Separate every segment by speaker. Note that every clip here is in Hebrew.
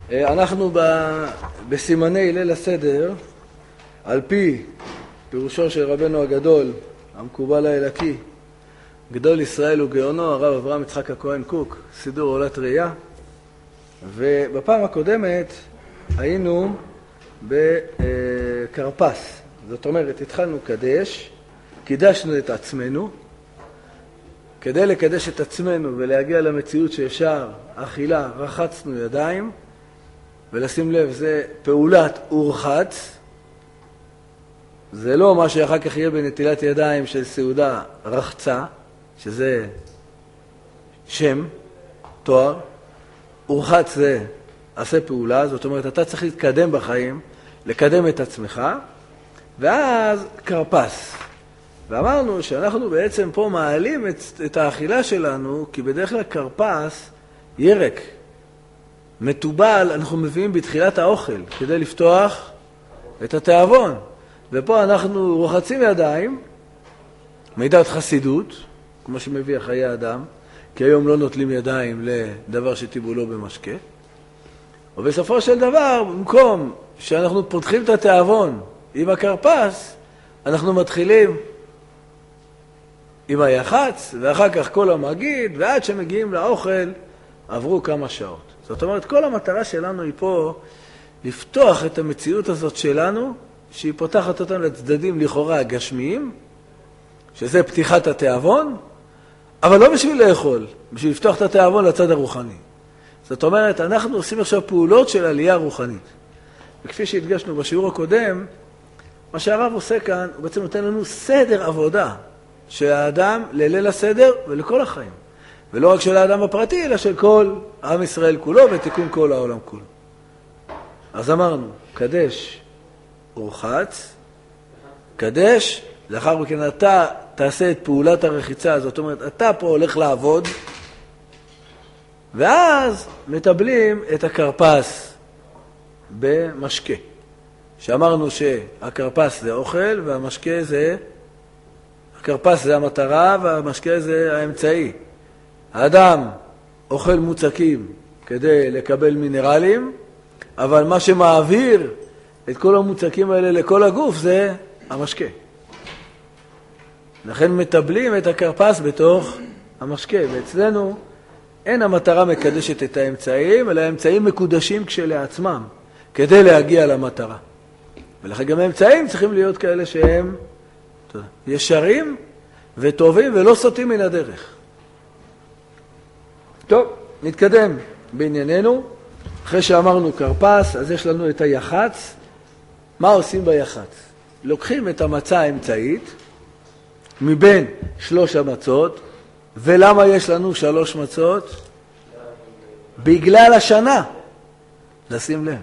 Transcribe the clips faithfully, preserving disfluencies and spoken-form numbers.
Speaker 1: אנחנו בסימני ליל הסדר, על פי פירושו של רבנו הגדול, המקובל האלוקי, גדול ישראל וגאונו, הרב אברהם יצחק הכהן קוק, סידור עולת ראייה. ובפעם הקודמת היינו בקרפס. זאת אומרת, התחלנו קדש, קידשנו את עצמנו. כדי לקדש את עצמנו ולהגיע למציאות שאפשר אכילה, רחצנו ידיים, ולשים לב, זה פעולת אורחץ. זה לא מה שאחר כך יהיה בנטילת ידיים של סעודה רחצה, שזה שם, תואר. אורחץ זה עשה פעולה, זאת אומרת, אתה צריך להתקדם בחיים, לקדם את עצמך, ואז קרפס. ואמרנו שאנחנו בעצם פה מעלים את, את האכילה שלנו, כי בדרך כלל קרפס, ירק, מטובל, אנחנו מביאים בתחילת האוכל, כדי לפתוח את התיאבון. ופה אנחנו רוחצים ידיים, מידת חסידות, כמו שמביא חיי אדם, כי היום לא נוטלים ידיים לדבר שטיבולו במשקה. ובסופו של דבר, במקום שאנחנו פותחים את התיאבון עם הקרפס, אנחנו מתחילים עם היחץ, ואחר כך כל המגיד, ועד שמגיעים לאוכל, עברו כמה שעות. זאת אומרת, כל המטרה שלנו היא פה לפתוח את המציאות הזאת שלנו, שהיא פותחת אותנו לצדדים לכאורה הגשמיים, שזה פתיחת התיאבון, אבל לא בשביל לאכול, בשביל לפתוח את התיאבון לצד הרוחני. זאת אומרת, אנחנו עושים עכשיו פעולות של עלייה רוחנית. וכפי שהדגשנו בשיעור הקודם, מה שהרב עושה כאן, הוא בעצם נותן לנו סדר עבודה של האדם לליל הסדר ולכל החיים. ולא רק של האדם הפרטי, אלא של כל עם ישראל כולו ותיקון כל העולם כולו. אז אמרנו, קדש ורחץ, קדש, לאחר מכן אתה תעשה את פעולת הרחיצה, זאת אומרת, אתה פה הולך לעבוד, ואז מטבלים את הקרפס במשקה. שאמרנו שהקרפס זה אוכל, והמשקה זה, הקרפס זה המטרה, והמשקה זה האמצעי. האדם אוכל מוצקים כדי לקבל מינרלים, אבל מה שמעביר את כל המוצקים האלה לכל הגוף זה המשקה. לכן מטבלים את הקרפס בתוך המשקה, ואצלנו אין המטרה מקדשת את האמצעים, אלא האמצעים מקודשים כשלעצמם, כדי להגיע למטרה. ולכן גם האמצעים צריכים להיות כאלה שהם ישרים וטובים ולא סוטים מן הדרך. טוב, נתקדם בענייננו. אחרי שאמרנו קרפס, אז יש לנו את היחץ. מה עושים ביחץ? לוקחים את המצה האמצעית מבין שלוש המצות. ולמה יש לנו שלוש מצות? בגלל השנה. לשים לב.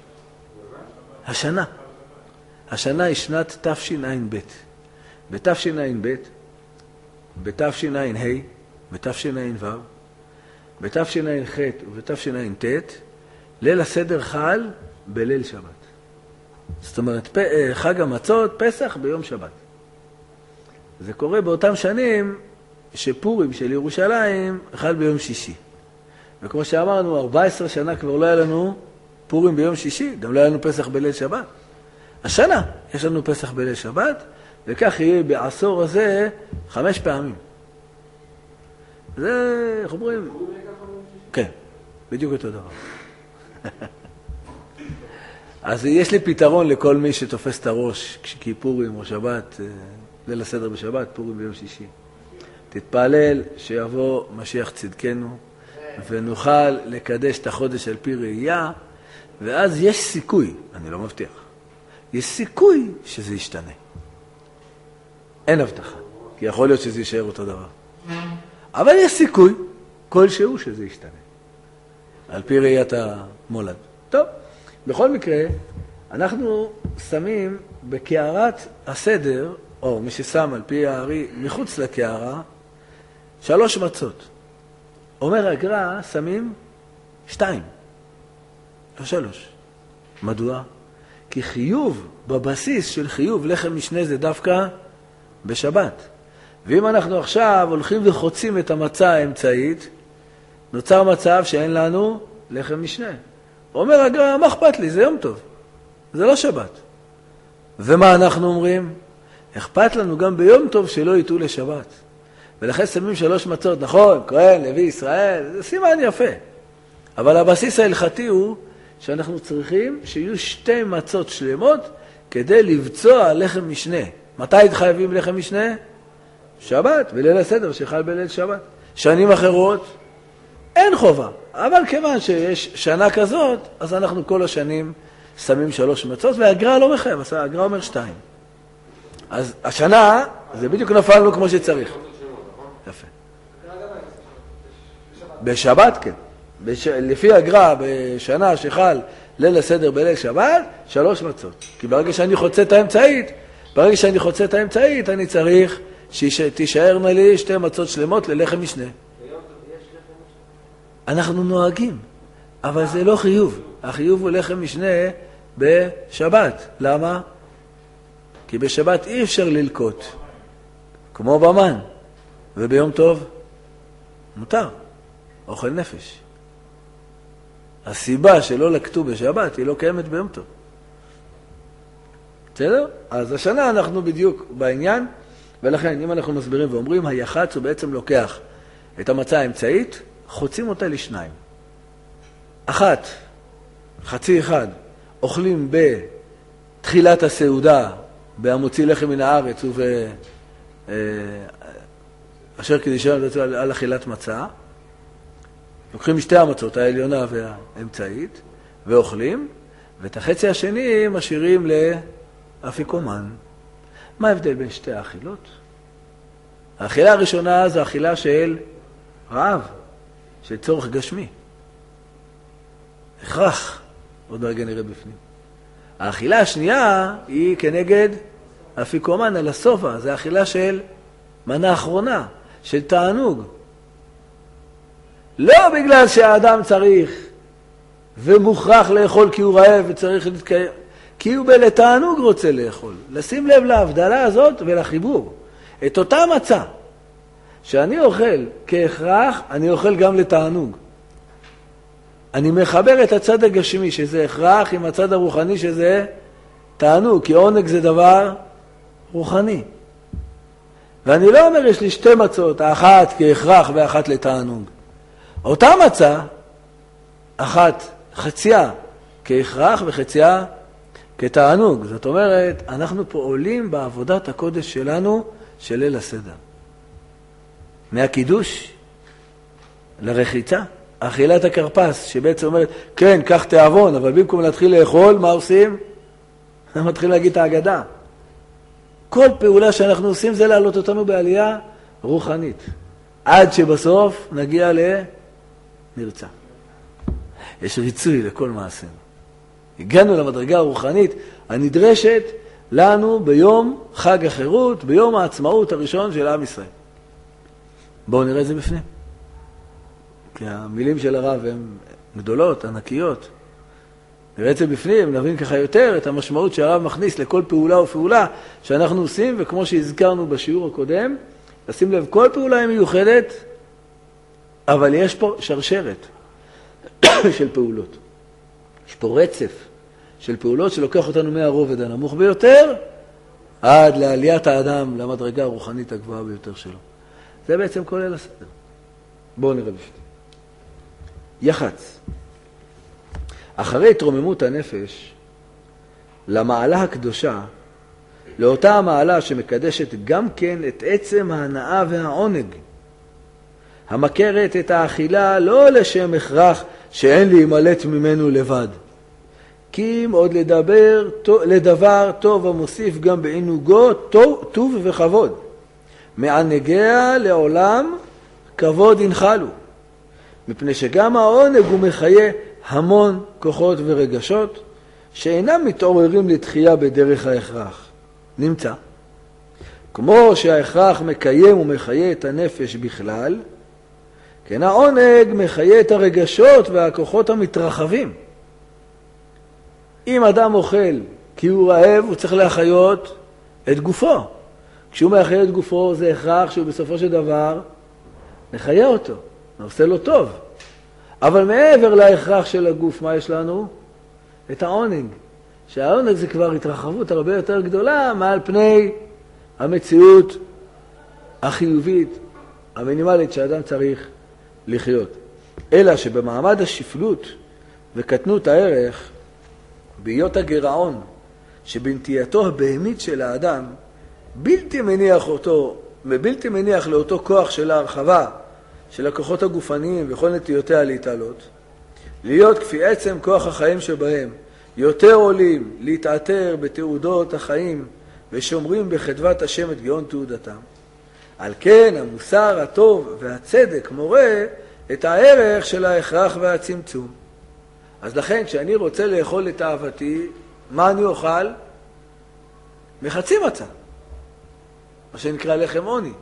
Speaker 1: השנה. השנה היא שנת תשע"ב. בתשע"ב, בתשע"ה, בתשע"ו, בתשע"ח ובתשע"ט, ליל הסדר חל בליל שבת. זאת אומרת, חג המצות, פסח ביום שבת. זה קורה באותם שנים שפורים של ירושלים חל ביום שישי. וכמו שאמרנו, ארבע עשרה שנה כבר לא היה לנו פורים ביום שישי, גם לא היה לנו פסח בליל שבת. השנה יש לנו פסח בליל שבת, וכך יהיה בעשור הזה חמש פעמים. זה, איך אומרים? כן, בדיוק אותו דבר. אז יש לי פתרון לכל מי שתופס את הראש, כי פורים או שבת, ליל הסדר בשבת, פורים ביום שישי. תתפלל שיבוא משיח צדקנו, ונוכל לקדש את החודש על פי ראייה, ואז יש סיכוי, אני לא מבטיח, יש סיכוי שזה ישתנה. אין הבטחה, כי יכול להיות שזה יישאר אותו דבר. אבל יש סיכוי כלשהו שזה ישתנה, על פי ראיית המולד. טוב, בכל מקרה, אנחנו שמים בקערת הסדר, או מי ששם על פי הארי מחוץ לקערה, שלוש מצות. אומר הגר"א, שמים שתיים, לא שלוש. מדוע? כי חיוב, בבסיס של חיוב לחם משנה זה דווקא בשבת. ואם אנחנו עכשיו הולכים וחוצים את המצה האמצעית, נוצר מצב שאין לנו לחם משנה. אומר הגר"א, מה אכפת לי? זה יום טוב. זה לא שבת. ומה אנחנו אומרים? אכפת לנו גם ביום טוב שלא יטעו לשבת. ולכן שמים שלוש מצות, נכון, כהן, לוי, ישראל, זה סימן יפה. אבל הבסיס ההלכתי הוא שאנחנו צריכים שיהיו שתי מצות שלמות כדי לבצוע לחם משנה. מתי חייבים לחם משנה? שבת, בליל הסדר שחל בליל שבת. שנים אחרות אין חובה, אבל כיוון שיש שנה כזאת, אז אנחנו כל השנים שמים שלוש מצות, והגר"א לא מחייב, הגר"א אומר שתיים. אז השנה, זה בדיוק נפלנו כמו שצריך. יפה. בשבת, כן. בש... לפי הגר"א, בשנה שחל ליל הסדר בליל שבת, שלוש מצות. כי ברגע שאני חוצה את האמצעית, ברגע שאני חוצה את האמצעית, אני צריך שתישארנה לי שתי מצות שלמות ללחם משנה. אנחנו נוהגים, אבל זה לא חיוב. החיוב הוא לחם משנה בשבת. למה? כי בשבת אי אפשר ללקוט, כמו במן, וביום טוב מותר, אוכל נפש. הסיבה שלא לקטו בשבת היא לא קיימת ביום טוב. בסדר? אז השנה אנחנו בדיוק בעניין, ולכן אם אנחנו מסבירים ואומרים, היחץ הוא בעצם לוקח את המצה האמצעית, חוצים אותה לשניים. אחת, חצי אחד, אוכלים בתחילת הסעודה, בהמוציא לחם מן הארץ וב... אשר קדישנו על אכילת מצה. לוקחים משתי המצות, העליונה והאמצעית, ואוכלים, ואת החצי השני משאירים לאפיקומן. מה ההבדל בין שתי האכילות? האכילה הראשונה זו אכילה של רעב, של צורך גשמי. הכרח, עוד רגע נראה בפנים. האכילה השנייה היא כנגד אפיקומן על הסופה, זה אכילה של מנה אחרונה, של תענוג. לא בגלל שהאדם צריך ומוכרח לאכול כי הוא רעב וצריך להתקיים, כי הוא בלתענוג רוצה לאכול. לשים לב להבדלה הזאת ולחיבור. את אותה מצה שאני אוכל כהכרח, אני אוכל גם לתענוג. אני מחבר את הצד הגשמי שזה הכרח עם הצד הרוחני שזה תענוג, כי עונג זה דבר רוחני. ואני לא אומר יש לי שתי מצות, האחת כהכרח ואחת לתענוג. אותה מצה, אחת חציה כהכרח וחציה כתענוג. זאת אומרת, אנחנו פה עולים בעבודת הקודש שלנו של ליל הסדר. מהקידוש לרחיצה, אכילת הקרפס, שבעצם אומרת, כן, קח תיאבון, אבל במקום להתחיל לאכול, מה עושים? מתחילים להגיד את ההגדה. כל פעולה שאנחנו עושים זה להעלות אותנו בעלייה רוחנית. עד שבסוף נגיע לנרצה. יש ריצוי לכל מעשינו. הגענו למדרגה הרוחנית הנדרשת לנו ביום חג החירות, ביום העצמאות הראשון של עם ישראל. בואו נראה את זה בפנים. כי המילים של הרב הן גדולות, ענקיות. נראה את זה בפנים, נבין ככה יותר את המשמעות שהרב מכניס לכל פעולה ופעולה שאנחנו עושים, וכמו שהזכרנו בשיעור הקודם, לשים לב, כל פעולה היא מיוחדת, אבל יש פה שרשרת של פעולות. יש פה רצף של פעולות שלוקח אותנו מהרובד הנמוך ביותר, עד לעליית האדם למדרגה הרוחנית הגבוהה ביותר שלו. זה בעצם כל ליל הסדר. בואו נראה בפנים. יחץ. אחרי התרוממות הנפש, למעלה הקדושה, לאותה המעלה שמקדשת גם כן את עצם ההנאה והעונג, המכרת את האכילה לא לשם הכרח שאין להימלט ממנו לבד, כי אם עוד לדבר, לדבר טוב המוסיף גם בעינוגו טוב וכבוד, מענגיה לעולם כבוד ינחלו, מפני שגם העונג הוא מחיה המון כוחות ורגשות שאינם מתעוררים לתחייה בדרך ההכרח. נמצא. כמו שההכרח מקיים ומחיה את הנפש בכלל, כן העונג מחיה את הרגשות והכוחות המתרחבים. אם אדם אוכל כי הוא רעב, הוא צריך להחיות את גופו. כשהוא מחיה את גופו זה הכרח שהוא בסופו של דבר מחיה אותו, עושה לו טוב. אבל מעבר להכרח של הגוף, מה יש לנו? את העונג. שהעונג זה כבר התרחבות הרבה יותר גדולה מעל פני המציאות החיובית, המינימלית שאדם צריך לחיות. אלא שבמעמד השפלות וקטנות הערך, בהיות הגירעון שבנטייתו הבהמית של האדם, בלתי מניח אותו, ובלתי מניח לאותו כוח של ההרחבה, של הכוחות הגופניים וכל נטיותיה להתעלות, להיות כפי עצם כוח החיים שבהם, יותר עולים להתעתר בתעודות החיים ושומרים בחדבת השם את גאון תעודתם. על כן המוסר הטוב והצדק מורה את הערך של ההכרח והצמצום. אז לכן כשאני רוצה לאכול את אהבתי, מה אני אוכל? מחצי מצה, מה שנקרא לחם עוני.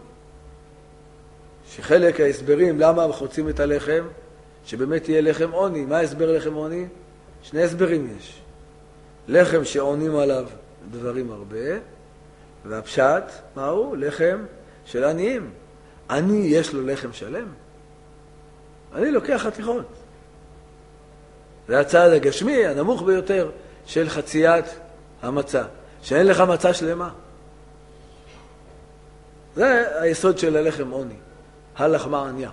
Speaker 1: שחלק ההסברים למה חוצים את הלחם, שבאמת יהיה לחם עוני. מה ההסבר לחם עוני? שני הסברים יש. לחם שעונים עליו דברים הרבה, והפשט, מהו? לחם של עניים. עני יש לו לחם שלם. אני לוקח חתיכות. זה הצעד הגשמי, הנמוך ביותר של חציית המצה. שאין לך מצה שלמה. זה היסוד של הלחם עוני. הלחמה עניה.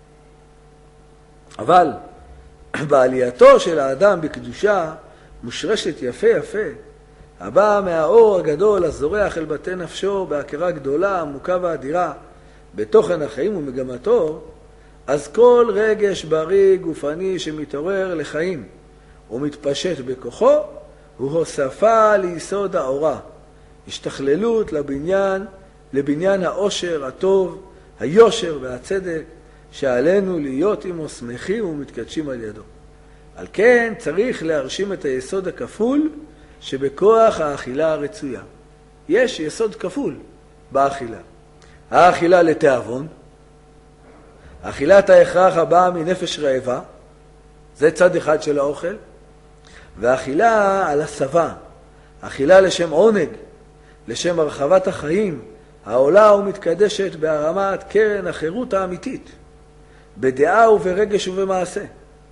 Speaker 1: אבל בעלייתו של האדם בקדושה מושרשת יפה יפה, הבאה מהאור הגדול הזורח אל בתי נפשו בהכרה גדולה, עמוקה ואדירה, בתוכן החיים ומגמתו, אז כל רגש בריא גופני שמתעורר לחיים ומתפשט בכוחו, הוא הוספה ליסוד האורה, השתכללות לבניין, לבניין האושר, הטוב, היושר והצדק, שעלינו להיות עמו שמחים ומתקדשים על ידו. על כן צריך להרשים את היסוד הכפול שבכוח האכילה הרצויה. יש יסוד כפול באכילה. האכילה לתיאבון, אכילת ההכרח הבאה מנפש רעבה, זה צד אחד של האוכל, והאכילה על הסבה, אכילה לשם עונג, לשם הרחבת החיים, העולה ומתקדשת בהרמת קרן החירות האמיתית, בדעה וברגש ובמעשה.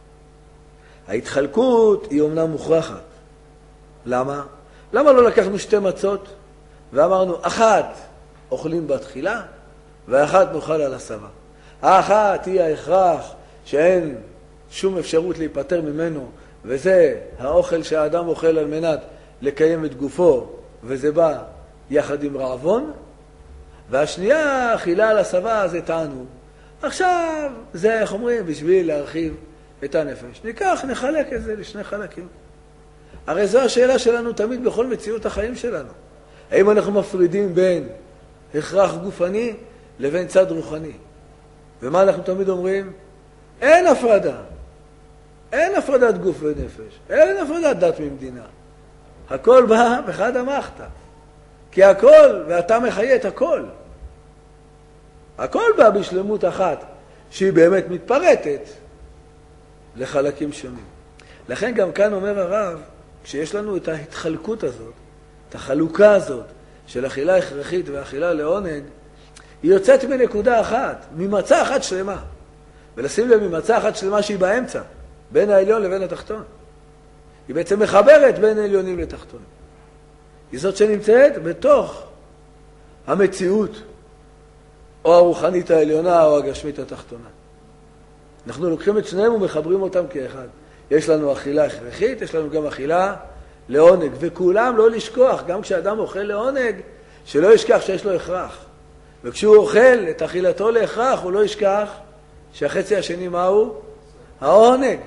Speaker 1: ההתחלקות היא אומנם מוכרחת. למה? למה לא לקחנו שתי מצות ואמרנו, אחת אוכלים בתחילה ואחת נאכל על הסבה? האחת היא ההכרח שאין שום אפשרות להיפטר ממנו, וזה האוכל שהאדם אוכל על מנת לקיים את גופו, וזה בא יחד עם רעבון. והשנייה, אכילה על הסבה, זה תענוג. עכשיו, זה איך אומרים, בשביל להרחיב את הנפש. ניקח, נחלק את זה לשני חלקים. הרי זו השאלה שלנו תמיד בכל מציאות החיים שלנו. האם אנחנו מפרידים בין הכרח גופני לבין צד רוחני? ומה אנחנו תמיד אומרים? אין הפרדה. אין הפרדת גוף ונפש. אין הפרדת דת ממדינה. הכל בא בחד המחתה. כי הכל, ואתה מחיה את הכל. הכל בא בשלמות אחת, שהיא באמת מתפרטת לחלקים שונים. לכן גם כאן אומר הרב, כשיש לנו את ההתחלקות הזאת, את החלוקה הזאת של אכילה הכרחית ואכילה לעונג, היא יוצאת מנקודה אחת, ממצה אחת שלמה. ולשים לב ממצה אחת שלמה שהיא באמצע, בין העליון לבין התחתון. היא בעצם מחברת בין העליונים לתחתון. היא זאת שנמצאת בתוך המציאות, או הרוחנית העליונה או הגשמית התחתונה. אנחנו לוקחים את שניהם ומחברים אותם כאחד. יש לנו אכילה הכרחית, יש לנו גם אכילה לעונג. וכולם לא לשכוח, גם כשאדם אוכל לעונג, שלא ישכח שיש לו הכרח. וכשהוא אוכל את אכילתו להכרח, הוא לא ישכח שהחצי השני מהו? העונג.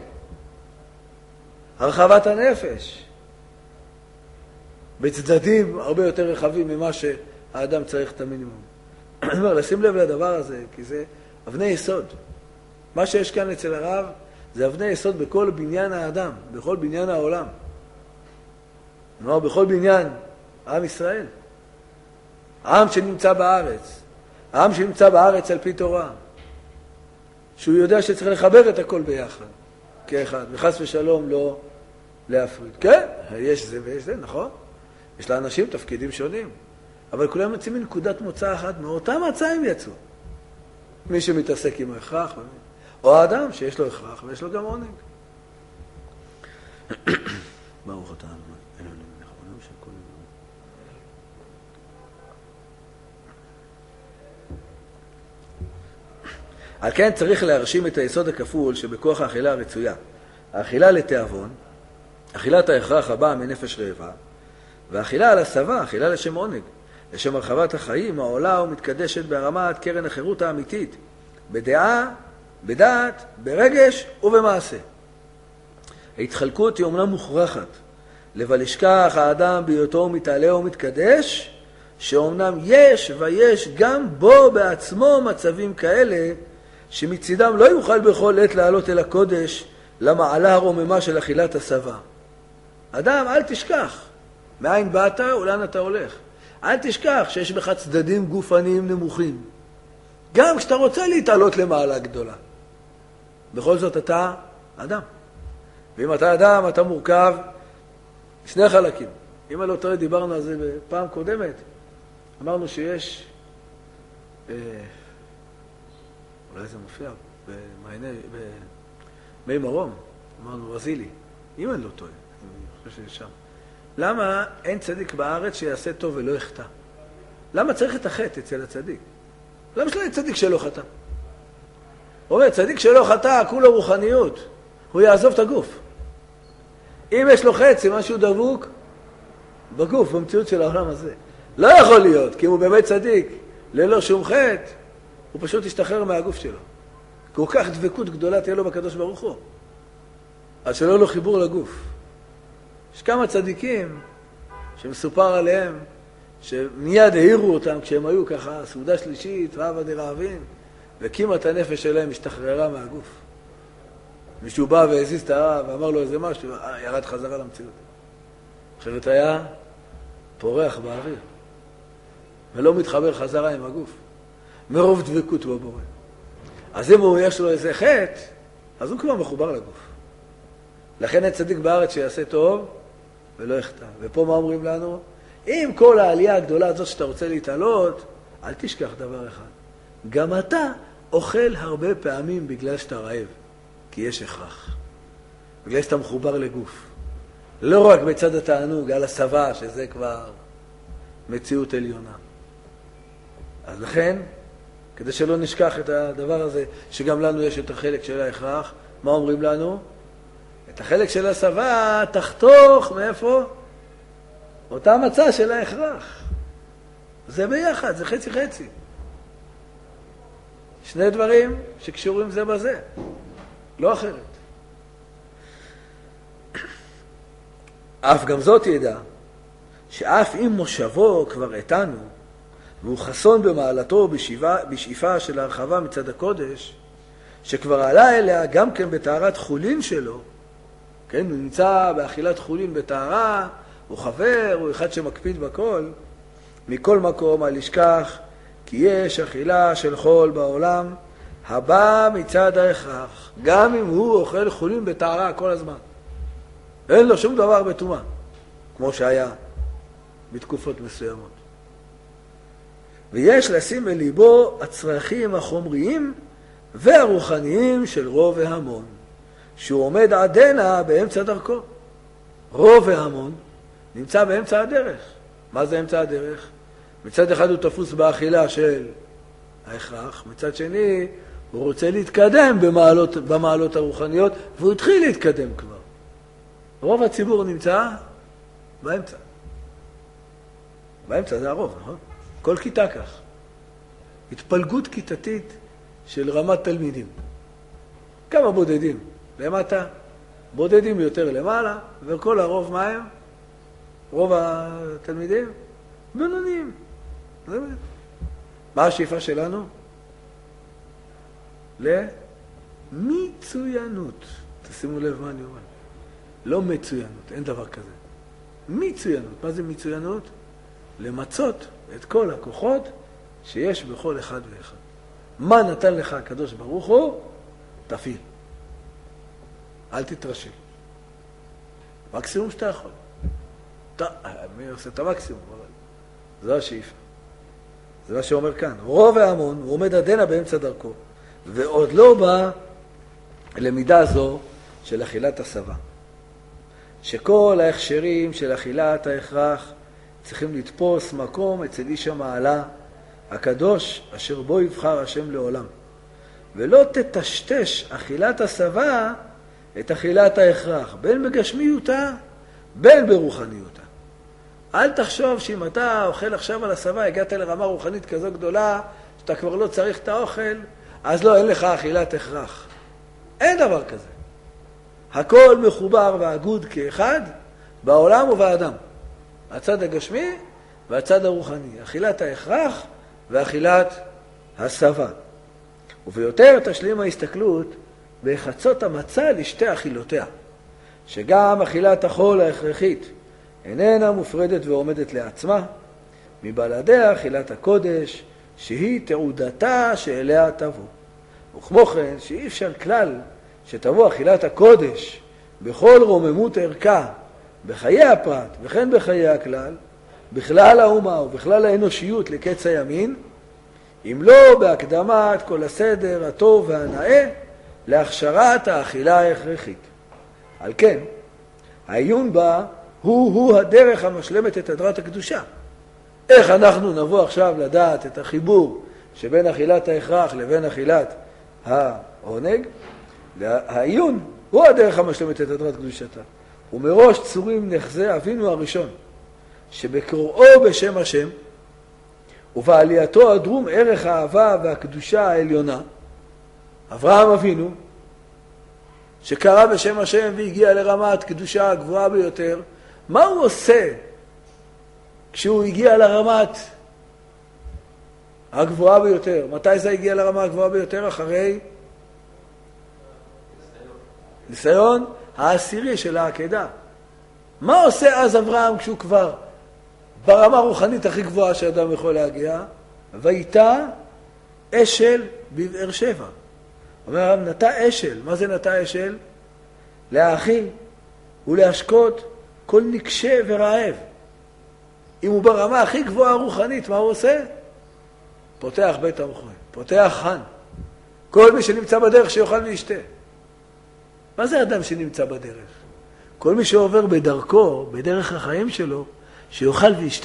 Speaker 1: הרחבת הנפש. בצדדים הרבה יותר רחבים ממה שהאדם צריך את המינימום. אני אומר, לשים לב לדבר הזה, כי זה אבני יסוד. מה שיש כאן אצל הרב, זה אבני יסוד בכל בניין האדם, בכל בניין העולם. כלומר, בכל בניין עם ישראל. העם שנמצא בארץ. העם שנמצא בארץ על פי תורה. שהוא יודע שצריך לחבר את הכל ביחד, כאחד. וחס ושלום לא להפריד. כן, יש זה ויש זה, נכון? יש לאנשים תפקידים שונים. אבל כולם יוצאים מנקודת מוצא אחת, מאותה מצא הם יצאו. מי שמתעסק עם ההכרח, או האדם שיש לו הכרח ויש לו גם עונג. ברוך אתה אלוהינו מלך העולם שהכל נברא. על כן צריך להרשים את היסוד הכפול שבכוח האכילה הרצויה. האכילה לתיאבון, אכילת ההכרח הבאה מנפש רעבה, והאכילה על הסבה, אכילה לשם עונג, לשם הרחבת החיים, העולה ומתקדשת בהרמת קרן החירות האמיתית, בדעה, בדעת, ברגש ובמעשה. ההתחלקות היא אומנם מוכרחת, לבל ישכח האדם בהיותו מתעלה ומתקדש, שאומנם יש ויש גם בו בעצמו מצבים כאלה, שמצידם לא יוכל בכל עת לעלות אל הקודש למעלה הרוממה של אכילת הסבה. אדם, אל תשכח, מאין באת ולאן אתה הולך. אל תשכח שיש בך צדדים גופניים נמוכים. גם כשאתה רוצה להתעלות למעלה גדולה. בכל זאת אתה אדם. ואם אתה אדם, אתה מורכב שני חלקים. אם לא טועה, דיברנו על זה בפעם קודמת. אמרנו שיש, אה, אולי זה מופיע, במעייני, במי מרום, אמרנו רזילי. אם אני לא טועה, אני חושב שיש שם. למה אין צדיק בארץ שיעשה טוב ולא יחטא? למה צריך את החטא אצל הצדיק? למה שלא יהיה צדיק שלא חטא? הוא אומר, צדיק שלא חטא, כולו רוחניות. הוא יעזוב את הגוף. אם יש לו חטא, זה משהו דבוק בגוף, במציאות של העולם הזה. לא יכול להיות, כי אם הוא באמת צדיק, ללא שום חטא, הוא פשוט ישתחרר מהגוף שלו. כל כך דבקות גדולה תהיה לו בקדוש ברוך הוא. אז שלא לו חיבור לגוף. יש כמה צדיקים שמסופר עליהם, שמיד העירו אותם כשהם היו ככה, סעודה שלישית, רעבה דרעבין, וכמעט הנפש שלהם השתחררה מהגוף. מישהו בא והזיז את הרב ואמר לו איזה משהו, ירד חזרה למציאות. אחרת היה פורח באוויר, ולא מתחבר חזרה עם הגוף, מרוב דבקות בבורא. אז אם הוא יש לו איזה חטא, אז הוא כבר מחובר לגוף. לכן אין צדיק בארץ שיעשה טוב ולא יחטא. ופה מה אומרים לנו? אם כל העלייה הגדולה הזאת שאתה רוצה להתעלות, אל תשכח דבר אחד. גם אתה אוכל הרבה פעמים בגלל שאתה רעב, כי יש הכרח. בגלל שאתה מחובר לגוף. לא רק בצד התענוג, על הסבה, שזה כבר מציאות עליונה. אז לכן, כדי שלא נשכח את הדבר הזה, שגם לנו יש את החלק של ההכרח, מה אומרים לנו? את החלק של הסבה תחתוך מאיפה? אותה מצע של ההכרח. זה ביחד, זה חצי חצי. שני דברים שקשורים זה בזה, לא אחרת. אף גם זאת ידע, שאף אם מושבו כבר איתנו, והוא חסון במעלתו בשאיפה, בשאיפה של הרחבה מצד הקודש, שכבר עלה אליה גם כן בתארת חולין שלו, כן, הוא נמצא באכילת חולין בתארה, הוא חבר, הוא אחד שמקפיד בכל, מכל מקום אל ישכח, כי יש אכילה של חול בעולם, הבא מצד ההכרח, גם אם הוא אוכל חולין בתארה כל הזמן. אין לו שום דבר בטומאה, כמו שהיה בתקופות מסוימות. ויש לשים בליבו הצרכים החומריים והרוחניים של רוב והמון, שהוא עומד עדנה באמצע דרכו. רוב והמון נמצא באמצע הדרך. מה זה אמצע הדרך? מצד אחד הוא תפוס באכילה של ההכרח, מצד שני הוא רוצה להתקדם במעלות, במעלות הרוחניות, והוא התחיל להתקדם כבר. רוב הציבור נמצא באמצע. באמצע זה הרוב, נכון? כל כיתה כך. התפלגות כיתתית של רמת תלמידים. כמה בודדים למטה, בודדים יותר למעלה, וכל הרוב מה הם? רוב התלמידים? בינוניים. מה השאיפה שלנו? למצוינות. תשימו לב מה אני אומר. לא מצוינות, אין דבר כזה. מצוינות. מה זה מצוינות? למצות את כל הכוחות שיש בכל אחד ואחד. מה נתן לך הקדוש ברוך הוא? תפעיל. אל תתרשל. מקסימום שאתה יכול. אתה, מי עושה את המקסימום? זו השאיפה. זה מה שאומר כאן. רוב והמון, הוא עומד עדנה באמצע דרכו, ועוד לא בא למידה זו של אכילת הסבה. שכל ההכשרים של אכילת ההכרח צריכים לתפוס מקום אצל איש המעלה, הקדוש, אשר בו יבחר השם לעולם. ולא תטשטש אכילת הסבה את אכילת ההכרח, בין בגשמיותה, בין ברוחניותה. אל תחשוב שאם אתה אוכל עכשיו על הסבה, הגעת לרמה רוחנית כזו גדולה, שאתה כבר לא צריך את האוכל, אז לא, אין לך אכילת הכרח. אין דבר כזה. הכל מחובר ואגוד כאחד, בעולם ובאדם. הצד הגשמי והצד הרוחני. אכילת ההכרח ואכילת הסבה. וביותר תשלים ההסתכלות בחצות המצה לשתי אכילותיה, שגם אכילת החול ההכרחית איננה מופרדת ועומדת לעצמה, מבלעדיה אכילת הקודש, שהיא תעודתה שאליה תבוא. וכמו כן, שאי אפשר כלל שתבוא אכילת הקודש בכל רוממות ערכה, בחיי הפרט וכן בחיי הכלל, בכלל האומה ובכלל האנושיות לקץ הימין, אם לא בהקדמת כל הסדר הטוב והנאה להכשרת האכילה ההכרחית. על כן, העיון בה הוא-הוא הדרך המשלמת את הדרת הקדושה. איך אנחנו נבוא עכשיו לדעת את החיבור שבין אכילת ההכרח לבין אכילת העונג? העיון הוא הדרך המשלמת את הדרת קדושתה. ומראש צורים נחזה אבינו הראשון, שבקוראו בשם השם, ובעלייתו הדרום ערך האהבה והקדושה העליונה, אברהם אבינו, שקרא בשם השם והגיע לרמת קדושה הגבוהה ביותר, מה הוא עושה כשהוא הגיע לרמת הגבוהה ביותר? מתי זה הגיע לרמה הגבוהה ביותר? אחרי ניסיון העשירי של העקדה. מה עושה אז אברהם כשהוא כבר ברמה הרוחנית הכי גבוהה שאדם יכול להגיע? והייתה אשל בבאר שבע. אומר, נטע אשל. מה זה נטע אשל? להאכיל ולהשקות כל נקשה ורעב. אם הוא ברמה הכי גבוהה רוחנית, מה הוא עושה? פותח בית המחוי, פותח חן. כל מי שנמצא בדרך שיוכל וישתה. מה זה אדם שנמצא בדרך? כל מי שעובר בדרכו, בדרך החיים שלו, שיוכל וישתה.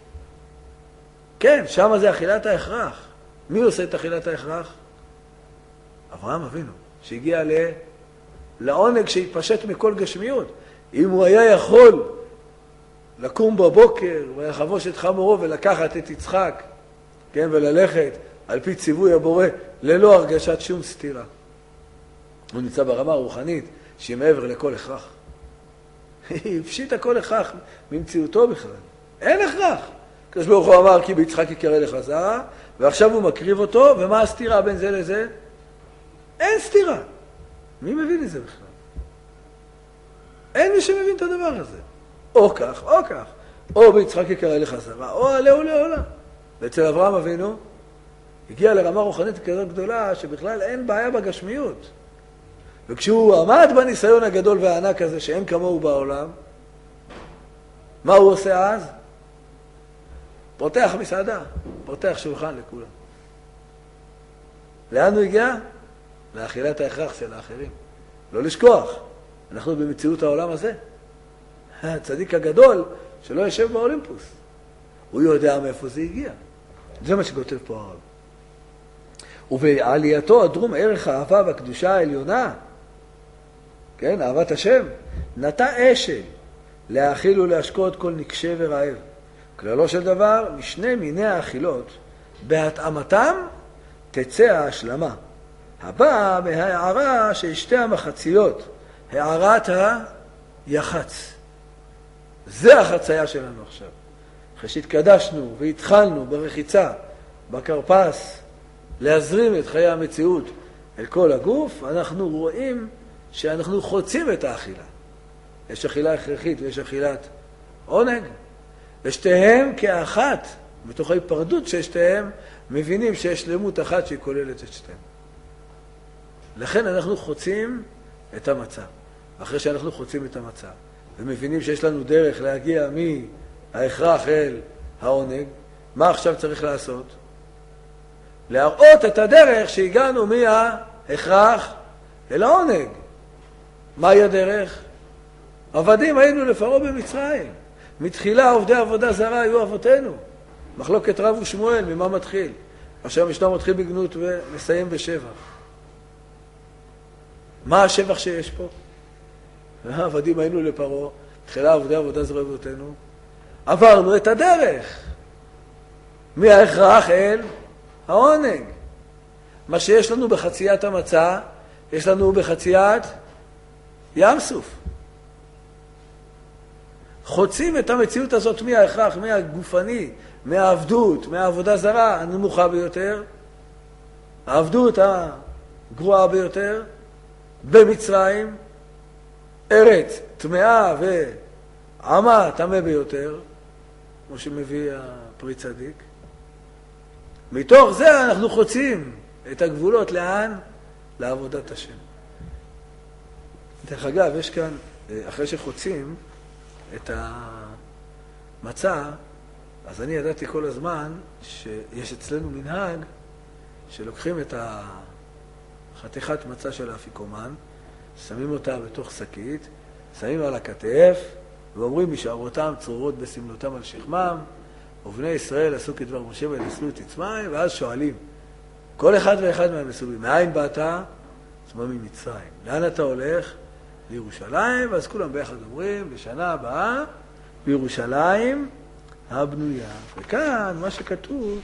Speaker 1: כן, שם זה אכילת ההכרח. מי עושה את אכילת ההכרח? אברהם אבינו, שהגיע ל... לעונג שהתפשט מכל גשמיות. אם הוא היה יכול לקום בבוקר ולחבוש את חמורו ולקחת את יצחק, כן, וללכת על פי ציווי הבורא, ללא הרגשת שום סתירה. הוא נמצא ברמה הרוחנית שהיא מעבר לכל הכרח. היא הפשיטה כל הכרח ממציאותו בכלל. אין הכרח. הקדוש ברוך הוא אמר כי ביצחק יקרא לך זרע, ועכשיו הוא מקריב אותו, ומה הסתירה בין זה לזה? אין סתירה. מי מבין את זה בכלל? אין מי שמבין את הדבר הזה. או כך, או כך. או ביצחק יקרא לך זרע, או עלה ולעולה. ואצל אברהם אבינו הגיע לרמה רוחנית כזאת גדולה, שבכלל אין בעיה בגשמיות. וכשהוא עמד בניסיון הגדול והענק הזה, שאין כמוהו בעולם, מה הוא עושה אז? פותח מסעדה, פותח שולחן לכולם. לאן הוא הגיע? לאכילת ההכרח של האחרים. לא לשכוח, אנחנו במציאות העולם הזה. הצדיק הגדול שלא יושב באולימפוס. הוא יודע מאיפה זה הגיע. זה מה שכותב פה הרב. ובעלייתו הדרום ערך האהבה והקדושה העליונה, כן, אהבת השם, נטע אשל להאכיל ולהשקות כל נקשה ורעב. כללו של דבר, משני מיני האכילות, בהתאמתם תצא ההשלמה. הבאה מהערה של שתי המחציות, הערת היחץ. זה החצייה שלנו עכשיו. אחרי שהתקדשנו והתחלנו ברחיצה, בקרפס, להזרים את חיי המציאות אל כל הגוף, אנחנו רואים שאנחנו חוצים את האכילה. יש אכילה הכרחית ויש אכילת עונג, ושתיהם כאחת, בתוך ההיפרדות של שתיהם, מבינים שיש שלמות אחת שהיא כוללת את שתיהם. לכן אנחנו חוצים את המצב. אחרי שאנחנו חוצים את המצב, ומבינים שיש לנו דרך להגיע מההכרח אל העונג, מה עכשיו צריך לעשות? להראות את הדרך שהגענו מההכרח אל העונג. מהי הדרך? עבדים היינו לפרעה במצרים. מתחילה עובדי עבודה זרה היו אבותינו. מחלוקת רב ושמואל, ממה מתחיל? עכשיו המשנה מתחיל בגנות ומסיים בשבח. מה השבח שיש פה? עבדים היינו לפרעה, מתחילה עובדי עבודה זרה אבותינו. עברנו את הדרך. מההכרח אל העונג. מה שיש לנו בחציית המצה, יש לנו בחציית ים סוף. חוצים את המציאות הזאת מההכרח, מהגופני, מהעבדות, מהעבודה זרה הנמוכה ביותר, העבדות הגרועה ביותר, במצרים, ארץ טמאה ועמה טמא ביותר, כמו שמביא הפרי צדיק. מתוך זה אנחנו חוצים את הגבולות לאן? לעבודת השם. דרך אגב, יש כאן, אחרי שחוצים את המצה, אז אני ידעתי כל הזמן שיש אצלנו מנהג שלוקחים את החתיכת מצה של האפיקומן, שמים אותה בתוך שקית, שמים על הכתף, ואומרים משערותם צרורות בסמלותם על שכמם, ובני ישראל עשו כדבר משה ונשאו את עצמם, ואז שואלים, כל אחד ואחד מהמסובים, מאין באת? עצמם ממצרים. לאן אתה הולך? לירושלים, ואז כולם ביחד אומרים, בשנה הבאה, בירושלים הבנויה. וכאן, מה שכתוב,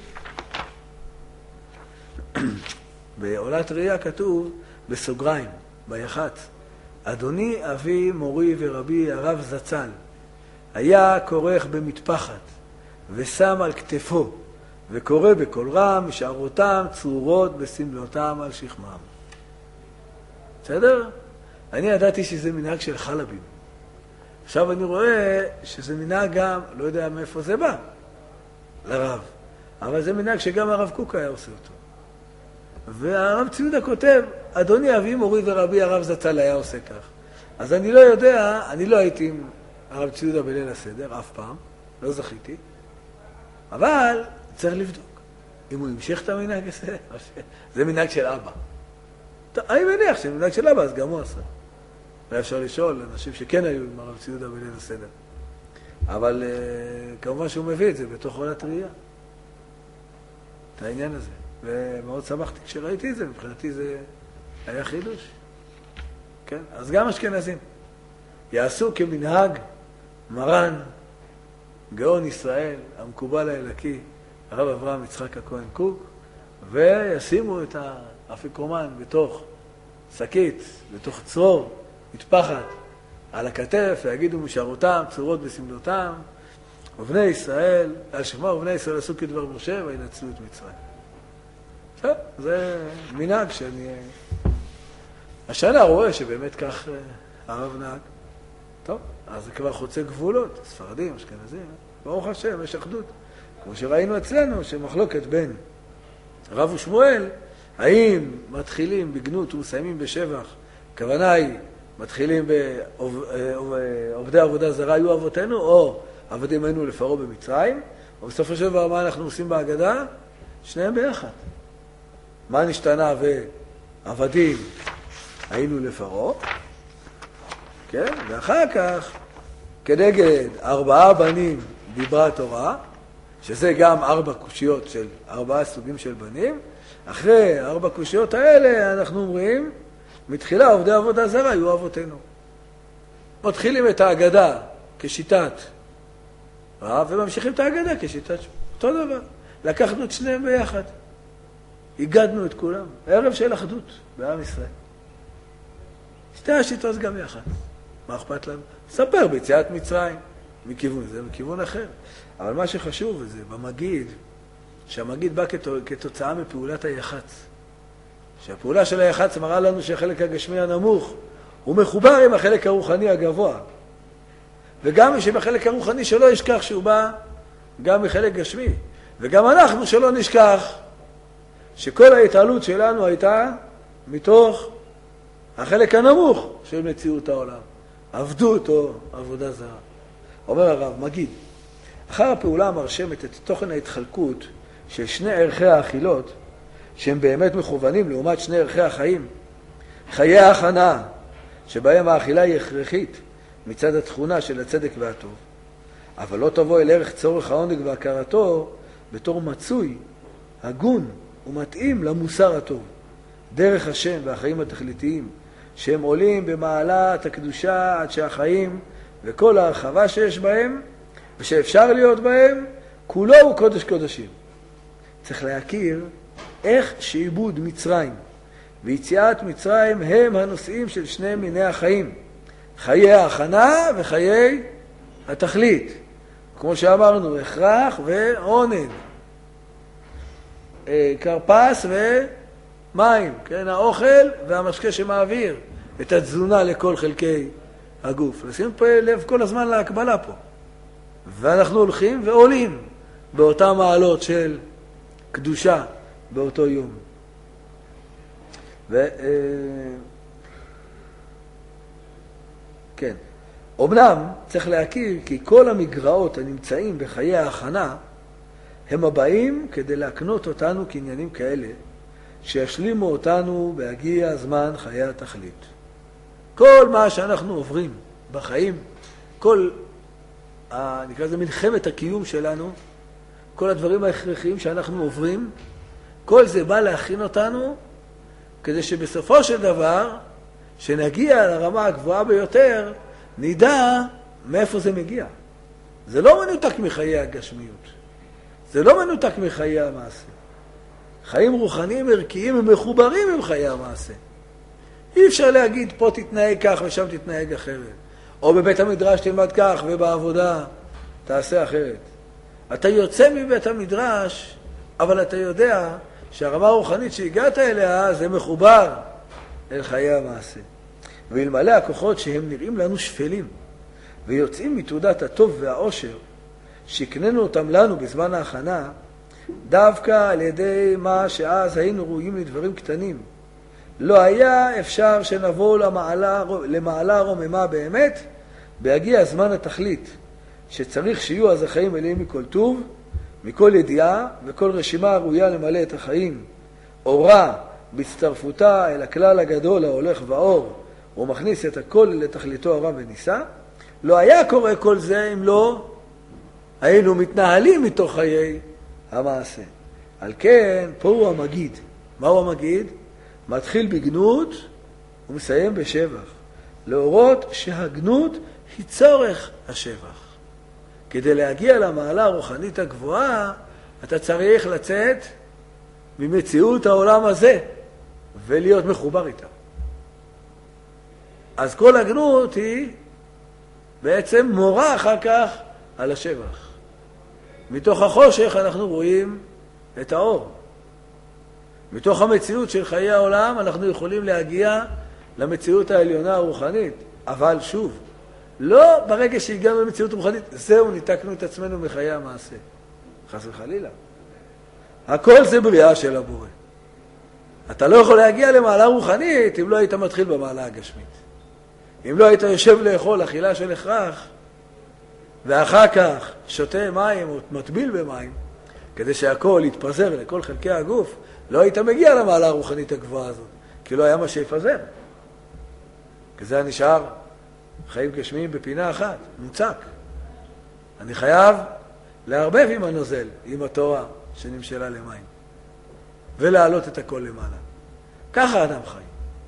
Speaker 1: בעולת ראייה כתוב, בסוגריים, ביחץ, אדוני אבי מורי ורבי הרב זצ"ל, היה כורך במטפחת, ושם על כתפו, וקורא בקול רם, משערותם צרורות בסמלותם על שכמם. בסדר? אני ידעתי שזה מנהג של חלבים. עכשיו אני רואה שזה מנהג גם, לא יודע מאיפה זה בא, לרב. אבל זה מנהג שגם הרב קוק היה עושה אותו. והרב ציודה כותב, אדוני אבי מורי ורבי הרב זצ"ל היה עושה כך. אז אני לא יודע, אני לא הייתי עם הרב ציודה בליל הסדר, אף פעם, לא זכיתי. אבל צריך לבדוק. אם הוא המשיך את המנהג הזה, זה מנהג של אבא. אני מניח שמנהג של אבא, אז גם הוא עשה. ואפשר לשאול אנשים שכן היו עם הרב ציודה בליל הסדר. אבל כמובן שהוא מביא את זה בתוך עולת ראייה. את העניין הזה. ומאוד שמחתי כשראיתי את זה, מבחינתי זה היה חידוש. כן? אז גם אשכנזים יעשו כמנהג מרן, גאון ישראל, המקובל האלוקי, הרב אברהם יצחק הכהן קוק, וישימו את האפיקומן בתוך שקית, בתוך צרור, מטפחת, על הכתף, ויגידו משערותם, צרורות בסמלותם, ובני ישראל, על שמה ובני ישראל עשו כדבר משה, וינצלו את מצרים. טוב, זה מנהג שאני... השנה רואה שבאמת כך הרב נהג. טוב, אז זה כבר חוצה גבולות, ספרדים, אשכנזים, ברוך השם, יש אחדות. כמו שראינו אצלנו, שמחלוקת בין רב ושמואל, האם מתחילים בגנות ומסיימים בשבח, הכוונה היא, מתחילים בעובדי עבודה זרה היו אבותינו, או עבדים היינו לפרעה במצרים, או בסופו של דבר מה אנחנו עושים בהגדה? שניהם ביחד. מה נשתנה ועבדים היינו לפרעה, כן? ואחר כך, כנגד ארבעה בנים דיברה התורה, שזה גם ארבע קושיות של ארבעה סוגים של בנים, אחרי ארבע קושיות האלה אנחנו אומרים, מתחילה עובדי עבודה זרה היו אבותינו. מתחילים את ההגדה כשיטת רב, וממשיכים את ההגדה כשיטת אותו דבר. לקחנו את שניהם ביחד. הגדנו את כולם. ערב של אחדות בעם ישראל. שתי השיטות גם יחד. מה אכפת לנו? ספר ביציאת מצרים. מכיוון זה, מכיוון אחר. אבל מה שחשוב זה, במגיד, שהמגיד בא כתוצאה מפעולת היחץ. שהפעולה של היחץ מראה לנו שהחלק הגשמי הנמוך הוא מחובר עם החלק הרוחני הגבוה. וגם שבחלק הרוחני שלא ישכח שהוא בא גם מחלק גשמי. וגם אנחנו שלא נשכח שכל ההתעלות שלנו הייתה מתוך החלק הנמוך של מציאות העולם. עבדות או עבודה זרה. אומר הרב, מגיד, אחר הפעולה מרשמת את תוכן ההתחלקות של שני ערכי האכילות, שהם באמת מכוונים לעומת שני ערכי החיים, חיי ההכנה, שבהם האכילה היא הכרחית מצד התכונה של הצדק והטוב, אבל לא תבוא אל ערך צורך העונג והכרתו בתור מצוי, הגון ומתאים למוסר הטוב. דרך השם והחיים התכליתיים, שהם עולים במעלת הקדושה עד שהחיים וכל ההרחבה שיש בהם, ושאפשר להיות בהם, כולו הוא קודש קודשים. צריך להכיר איך שעיבוד מצרים ויציאת מצרים הם הנושאים של שני מיני החיים. חיי ההכנה וחיי התכלית. כמו שאמרנו, הכרח ועונג. קרפס ומים, כן? האוכל והמשקה שמעביר את התזונה לכל חלקי הגוף. לשים פה לב כל הזמן להקבלה פה. ואנחנו הולכים ועולים באותה מעלות של קדושה באותו יום. ו... כן. אמנם צריך להכיר כי כל המגרעות הנמצאים בחיי ההכנה הם הבאים כדי להקנות אותנו כעניינים כאלה שישלימו אותנו בהגיע זמן חיי התכלית. כל מה שאנחנו עוברים בחיים, כל, נקרא לזה מלחמת הקיום שלנו, כל הדברים ההכרחיים שאנחנו עוברים, כל זה בא להכין אותנו כדי שבסופו של דבר, שנגיע לרמה הגבוהה ביותר, נדע מאיפה זה מגיע. זה לא מנותק מחיי הגשמיות. זה לא מנותק מחיי המעשה. חיים רוחניים ערכיים הם מחוברים עם חיי המעשה. אי אפשר להגיד פה תתנהג כך ושם תתנהג אחרת. או בבית המדרש תלמד כך ובעבודה תעשה אחרת. אתה יוצא מבית המדרש, אבל אתה יודע שהרמה הרוחנית שהגעת אליה זה מחובר אל חיי המעשה. ואלמלא הכוחות שהם נראים לנו שפלים ויוצאים מתעודת הטוב והעושר שקננו אותם לנו בזמן ההכנה, דווקא על ידי מה שאז היינו ראויים לדברים קטנים, לא היה אפשר שנבוא למעלה, למעלה רוממה באמת בהגיע זמן התכלית, שצריך שיהיו אז החיים מלאים מכל טוב, מכל ידיעה וכל רשימה הראויה למלא את החיים. אורה בהצטרפותה אל הכלל הגדול ההולך ואור, הוא מכניס את הכל לתכליתו הרב וניסה. לא היה קורה כל זה אם לא היינו מתנהלים מתוך חיי המעשה. על כן, פה הוא המגיד. מהו המגיד? מתחיל בגנות ומסיים בשבח. להורות שהגנות היא צורך השבח. כדי להגיע למעלה הרוחנית הגבוהה, אתה צריך לצאת ממציאות העולם הזה ולהיות מחובר איתה. אז כל הגנות היא בעצם מורה אחר כך על השבח. מתוך החושך אנחנו רואים את האור. מתוך המציאות של חיי העולם אנחנו יכולים להגיע למציאות העליונה הרוחנית. אבל שוב, לא ברגע שהגענו למציאות רוחנית, זהו, ניתקנו את עצמנו מחיי המעשה. חס וחלילה. הכל זה בריאה של הבורא. אתה לא יכול להגיע למעלה רוחנית אם לא היית מתחיל במעלה הגשמית. אם לא היית יושב לאכול אכילה של הכרח, ואחר כך שותה מים או מטביל במים, כדי שהכל יתפזר לכל חלקי הגוף, לא היית מגיע למעלה הרוחנית הגבוהה הזאת, כי לא היה מה שיפזר. כי זה נשאר חיים גשמיים בפינה אחת, מוצק. אני חייב להרבב עם הנוזל, עם התורה שנמשלה למים, ולהעלות את הכל למעלה. ככה אדם חי.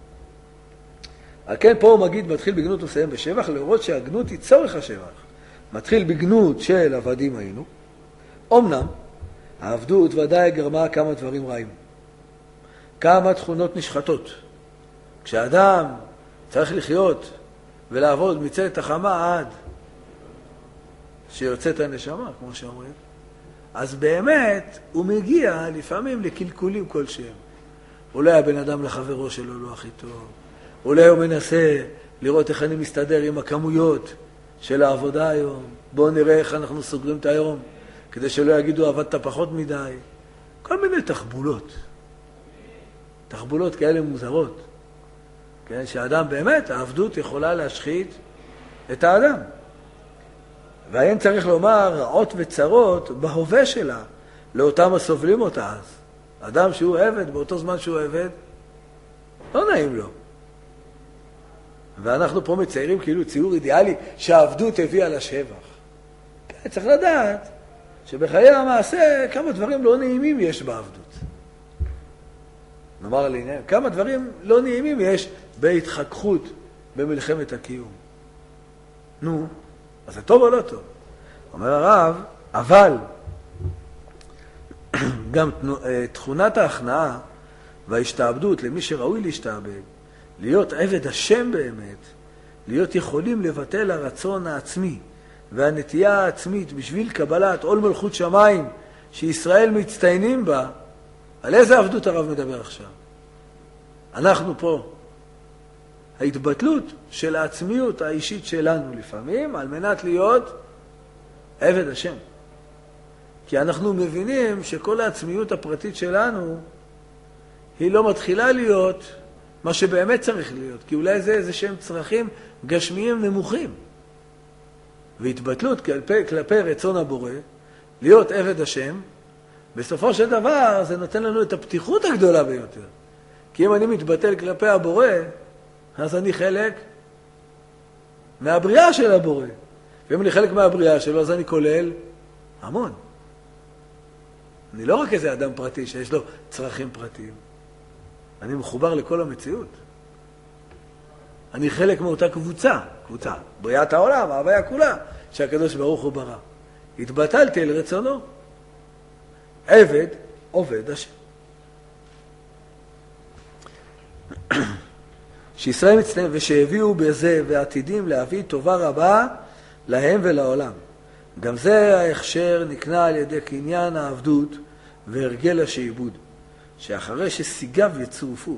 Speaker 1: על כן פה הוא מגיד, מתחיל בגנות ומסיים בשבח, להורות שהגנות היא צורך השבח. מתחיל בגנות של עבדים היינו. אמנם, העבדות ודאי גרמה כמה דברים רעים. כמה תכונות נשחטות. כשאדם צריך לחיות ולעבוד מצאת החמה עד שיוצאת הנשמה, כמו שאומרים, אז באמת הוא מגיע לפעמים לקלקולים כלשהם. אולי הבן אדם לחברו שלו לא הכי טוב. אולי הוא מנסה לראות איך אני מסתדר עם הכמויות של העבודה היום. בואו נראה איך אנחנו סוגרים את היום, כדי שלא יגידו עבדת פחות מדי. כל מיני תחבולות. תחבולות כאלה מוזרות. כן? שהאדם באמת, העבדות יכולה להשחית את האדם. והאין צריך לומר רעות וצרות בהווה שלה, לאותם הסובלים אותה אז. אדם שהוא עבד, באותו זמן שהוא עבד, לא נעים לו. ואנחנו פה מציירים כאילו ציור אידיאלי שהעבדות הביאה לשבח. כן, צריך לדעת שבחיי המעשה כמה דברים לא נעימים יש בעבדות. נאמר לעניין, כמה דברים לא נעימים יש בהתחככות במלחמת הקיום. נו, אז זה טוב או לא טוב? אומר הרב, אבל גם תכונת ההכנעה וההשתעבדות למי שראוי להשתעבד, להיות עבד השם באמת, להיות יכולים לבטל הרצון העצמי והנטייה העצמית בשביל קבלת עול מלכות שמיים שישראל מצטיינים בה. על איזה עבדות הרב מדבר עכשיו? אנחנו פה. ההתבטלות של העצמיות האישית שלנו לפעמים על מנת להיות עבד השם. כי אנחנו מבינים שכל העצמיות הפרטית שלנו היא לא מתחילה להיות מה שבאמת צריך להיות, כי אולי זה איזה שהם צרכים גשמיים נמוכים. והתבטלות כלפי, כלפי רצון הבורא, להיות עבד השם, בסופו של דבר זה נותן לנו את הפתיחות הגדולה ביותר. כי אם אני מתבטל כלפי הבורא, אז אני חלק מהבריאה של הבורא. ואם אני חלק מהבריאה שלו, אז אני כולל המון. אני לא רק איזה אדם פרטי שיש לו צרכים פרטיים. אני מחובר לכל המציאות. אני חלק מאותה קבוצה, קבוצה, בריאת העולם, ההוויה כולה, שהקדוש ברוך הוא ברא. התבטלתי אל רצונו. עבד, עובד השם. שישראל מצטער ושהביאו בזה ועתידים להביא טובה רבה להם ולעולם. גם זה ההכשר נקנה על ידי קניין העבדות והרגל השעבוד, שאחרי שסיגיו יצורפו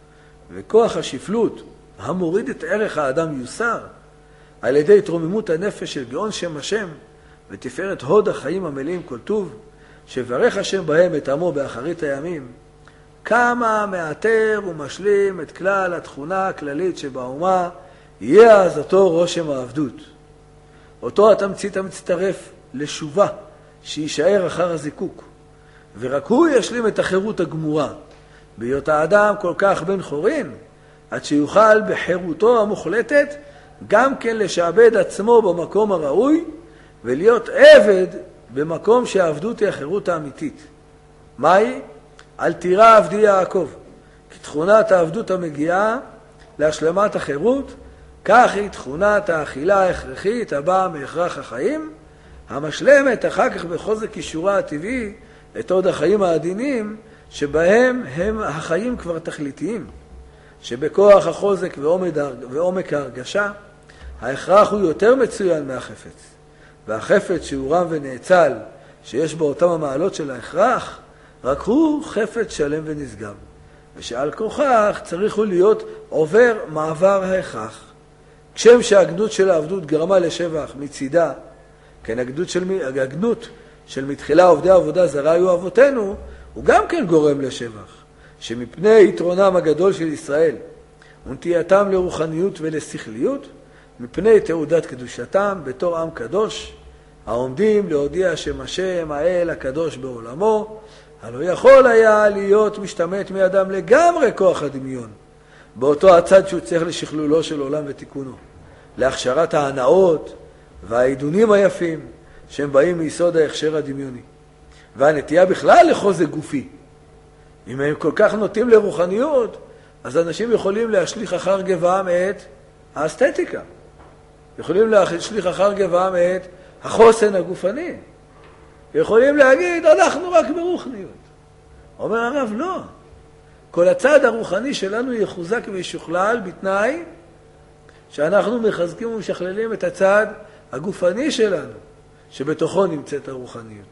Speaker 1: וכוח השפלות המוריד את ערך האדם יוסר על ידי התרוממות הנפש של גאון שם השם ותפארת הוד החיים המלאים כל טוב, שברך השם בהם את עמו באחרית הימים, כמה מאתר ומשלים את כלל התכונה הכללית שבאומה, יהיה אז אותו רושם העבדות. אותו התמצית המצטרף לשובה שישאר אחר הזיקוק, ורק הוא ישלים את החירות הגמורה, בהיות האדם כל כך בן חורין, עד שיוכל בחירותו המוחלטת גם כן לשעבד עצמו במקום הראוי, ולהיות עבד במקום שהעבדות היא החירות האמיתית. מהי? אל תירא עבדי יעקב, כי תכונת העבדות המגיעה להשלמת החירות, כך היא תכונת האכילה ההכרחית הבאה מהכרח החיים, המשלמת אחר כך בחוזק אישורה הטבעי את עוד החיים העדינים, שבהם הם החיים כבר תכליתיים, שבכוח החוזק ועומק, ועומק ההרגשה, ההכרח הוא יותר מצוין מהחפץ, והחפץ שהוא רם ונאצל, שיש בו אותם המעלות של ההכרח, רק הוא חפץ שלם ונשגב, ושעל כוכך צריך הוא להיות עובר מעבר ההכרח. כשם שהגנות של העבדות גרמה לשבח מצידה, כן הגנות של, הגנות של מתחילה עובדי עבודה זרה היו אבותינו, הוא גם כן גורם לשבח, שמפני יתרונם הגדול של ישראל, ונטייתם לרוחניות ולשכליות, מפני תעודת קדושתם בתור עם קדוש, העומדים להודיע שם השם האל הקדוש בעולמו, הלא יכול היה להיות משתמט מאדם לגמרי כוח הדמיון, באותו הצד שהוא צריך לשכלולו של עולם ותיקונו, להכשרת ההנאות והעידונים היפים שהם באים מיסוד ההכשר הדמיוני, והנטייה בכלל לחוזק גופי. אם הם כל כך נוטים לרוחניות, אז אנשים יכולים להשליך אחר גבם את האסתטיקה, יכולים להשליך אחר גבם את החוסן הגופני, יכולים להגיד אנחנו רק ברוחניות. אומר הרב לא, כל הצד הרוחני שלנו יחוזק וישוכלל בתנאי שאנחנו מחזקים ומשכללים את הצד הגופני שלנו, שבתוכו נמצאת הרוחניות.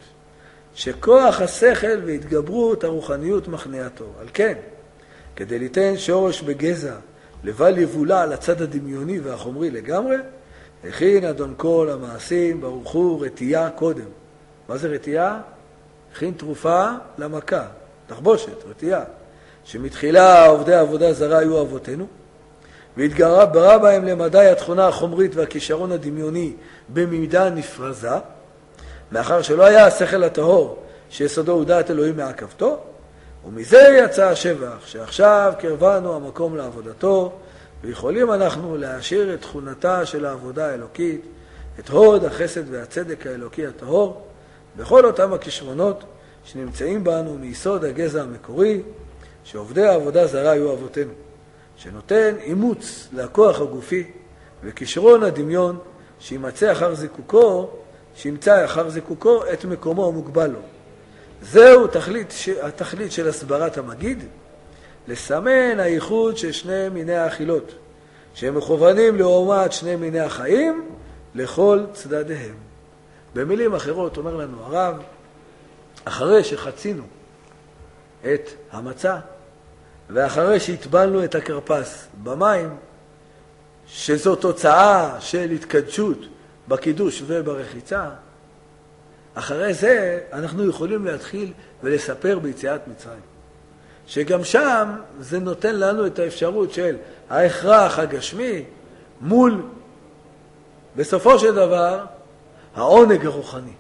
Speaker 1: שכוח השכל והתגברות הרוחניות מכניעתו. על כן, כדי ליתן שורש בגזע, לבל יבולה על הצד הדמיוני והחומרי לגמרי, הכין אדון כל המעשים ברוך הוא רתיעה קודם. מה זה רתיעה? הכין תרופה למכה, תחבושת, רתיעה. שמתחילה עובדי עבודה זרה היו אבותינו, והתגרה ברא בהם למדי התכונה החומרית והכישרון הדמיוני במידה נפרזה, מאחר שלא היה השכל הטהור שיסודו הוא דעת אלוהים מעכבתו, ומזה יצא השבח שעכשיו קרבנו המקום לעבודתו, ויכולים אנחנו להשאיר את תכונתה של העבודה האלוקית, את הוד החסד והצדק האלוקי הטהור, בכל אותם הכישרונות שנמצאים בנו מיסוד הגזע המקורי, שעובדי העבודה זרה היו אבותינו, שנותן אימוץ לכוח הגופי וכישרון הדמיון שימצא אחר זיקוקו, שימצא אחר זיקוקו את מקומו המוגבל לו. זהו תכלית, התכלית של הסברת המגיד, לסמן הייחוד של שני מיני האכילות, שהם מכוונים לעומת שני מיני החיים לכל צדדיהם. במילים אחרות אומר לנו הרב, אחרי שחצינו את המצה, ואחרי שהטבלנו את הקרפס במים, שזו תוצאה של התקדשות בקידוש וברחיצה, אחרי זה אנחנו יכולים להתחיל ולספר ביציאת מצרים. שגם שם זה נותן לנו את האפשרות של ההכרח הגשמי מול, בסופו של דבר, העונג הרוחני.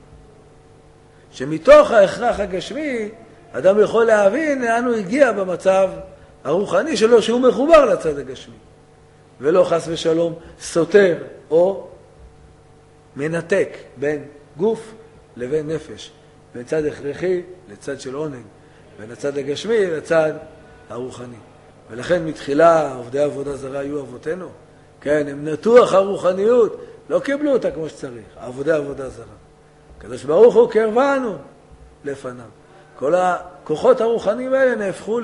Speaker 1: שמתוך ההכרח הגשמי, אדם יכול להבין לאן הוא הגיע במצב הרוחני שלו, שהוא מחובר לצד הגשמי. ולא חס ושלום סותר או מנתק בין גוף לבין נפש, בין צד הכרחי לצד של עונג, בין הצד הגשמי לצד הרוחני. ולכן מתחילה עובדי עבודה זרה היו אבותינו. כן, הם נטו אחר רוחניות, לא קיבלו אותה כמו שצריך, עבודי עבודה זרה. הקדוש ברוך הוא קרבנו לפניו. כל הכוחות הרוחניים האלה נהפכו ל...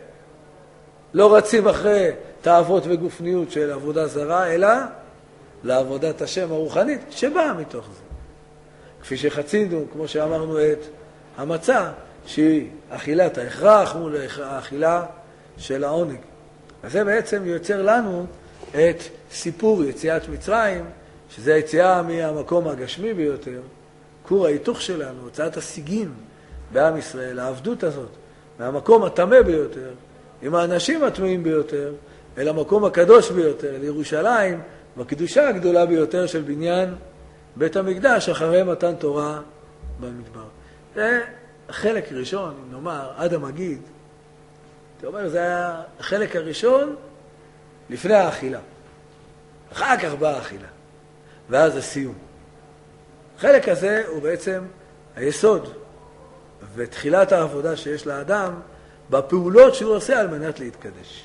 Speaker 1: לא רצים אחרי תאוות וגופניות של עבודה זרה, אלא לעבודת השם הרוחנית שבאה מתוך זה. כפי שחצינו, כמו שאמרנו, את המצה, שהיא אכילת ההכרח מול האכילה של העונג. אז זה בעצם יוצר לנו את סיפור יציאת מצרים, שזה היציאה מהמקום הגשמי ביותר, כור ההיתוך שלנו, הוצאת השיגים בעם ישראל, העבדות הזאת, מהמקום הטמא ביותר, עם האנשים הטמאים ביותר, אל המקום הקדוש ביותר, לירושלים, בקדושה הגדולה ביותר של בניין בית המקדש, אחרי מתן תורה במדבר. זה החלק הראשון, אם נאמר, עד המגיד, אתה אומר, זה היה החלק הראשון לפני האכילה. אחר כך באה האכילה, ואז הסיום. החלק הזה הוא בעצם היסוד ותחילת העבודה שיש לאדם בפעולות שהוא עושה על מנת להתקדש.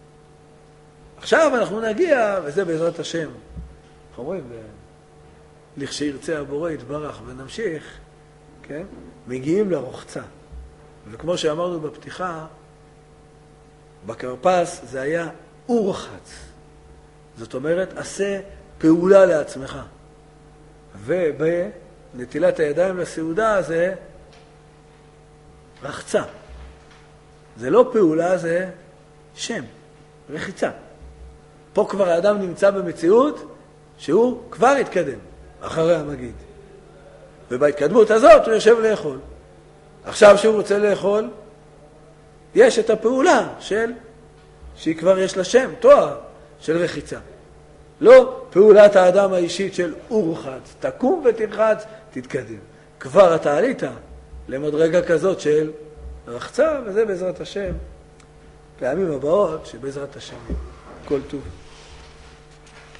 Speaker 1: עכשיו אנחנו נגיע, וזה בעזרת השם, איך אומרים, לכשירצה הבורא יתברך ונמשיך, כן? מגיעים לרוחצה. וכמו שאמרנו בפתיחה, בקרפס זה היה אורחץ. זאת אומרת, עשה פעולה לעצמך. ובנטילת הידיים לסעודה זה רחצה. זה לא פעולה, זה שם, רחיצה. פה כבר האדם נמצא במציאות שהוא כבר התקדם אחרי המגיד. ובהתקדמות הזאת הוא יושב לאכול. עכשיו שהוא רוצה לאכול, יש את הפעולה של, שהיא כבר יש לה שם, תואר של רחיצה. לא פעולת האדם האישית של אורחץ, תקום ותרחץ, תתקדם. כבר אתה עלית למדרגה כזאת של רחצה, וזה בעזרת השם, פעמים הבאות שבעזרת השם כל טוב.